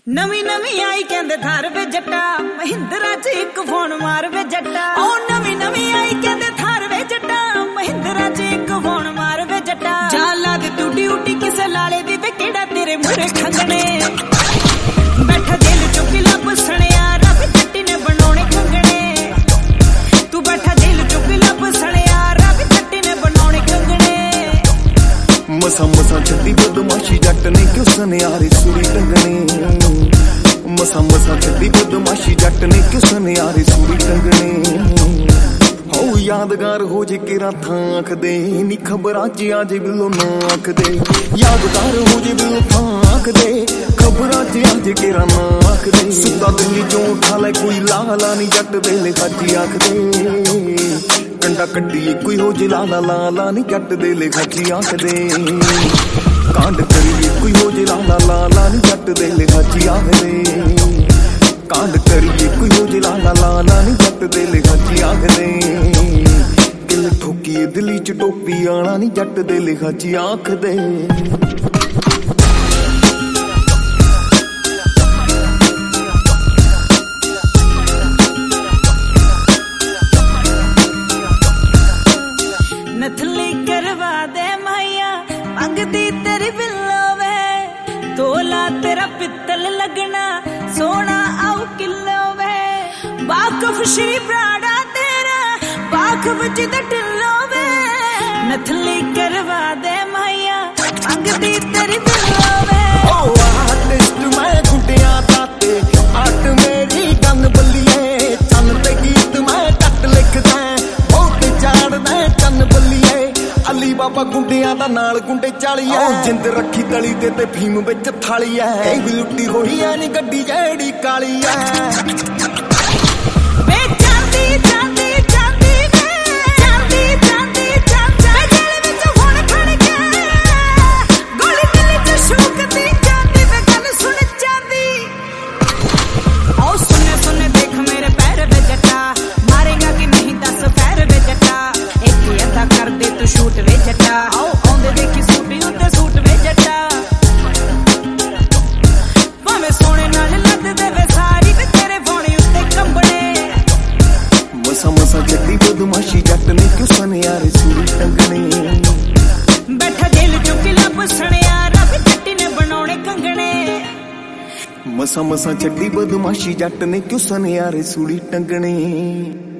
नवी नवी आई कहंदे थार वे जट्टा महिंद्रा च एक फोन मार वे जट्टा। ओ नवी नवी आई कहंदे थार वे जट्टा महिंद्रा च एक फोन मार वे जट्टा। जाला दे तू ड्यूटी किसे लाले दी वे केड़ा तेरे मुरे खंगने बैठा जेल चो किला पुसणिया रब जट्टी ने बनाने खंगने। तू बैठा जेल चो किला पुसणिया रब जट्टी ने बनाने खंगने। मसा मसा छड्डी बदमाशी जट ने क्यों सनियारे सूरी टंगने। मसा मसा छड्डी बदमाशी जट ने क्यों सनियारे सूरी टंगने। हो यादगार हो जे केरा थां आख दे नी खबरां च आ जे बिलो ना आख दे। यादगार हो जे बिलो थां आख दे खबरां च आ जे केरा ना आख दे। सुता दिल्ली चों उठा ले कोई लाला नी जट दे लिखाची आख दे। कंडा कड्डी कोई हो जे लाला लाला नी जट दे लिखाची आख दे। कांड करिए कोई हो जे लाला लाला नी जट दे लिखाची आख दे। कांड करिए कोई हो जे लाला लाला नी जट दे लिखाची आख दे। दिल ठोकीए दिल्ली च टोपी आना नी जट दे लिखाची आख दे। नथली करवा दे माया मंगदी तेरी बिल्लो वे तोला तेरा पित्तल लगना सोना आउ किलो वे। वाकफ श्री प्राड़ा तेरा वाकफ जिद टिल्लो वे। नथली करवा दे माया मंगदी तेरी बिल्लो वे। ओ आर्टिस्ट मैं गुंडिया ताते आर्ट मेरी गन बल्लिए। चन ते गीत मैं टट लिखदा बहुत चाड़दा चन बल्लिए। अली बाबा गुंडिया दा नाल गुंडे चालिए। जिंद रखी तली ते फीम विच थाली है भी लुट्टी होई ऐ नी गड्डी जेड़ी काली है। शूट वे जट्टा आओ आंदे देखी सूटी उत्ते सूट वे जट्टा। भावें सोने नाल लद देवे सारी वे तेरे फोने उत्ते कंबने। मसा मसा छड्डी बदमाशी जट ने क्यों सनियारे सूरी टंगने। बैठा जेल चो किला पुसणिया रब जट्टी ने बनाने कंगने। मसा मसा छड्डी बदमाशी जट ने क्यों सनियारे सूरी टंगने।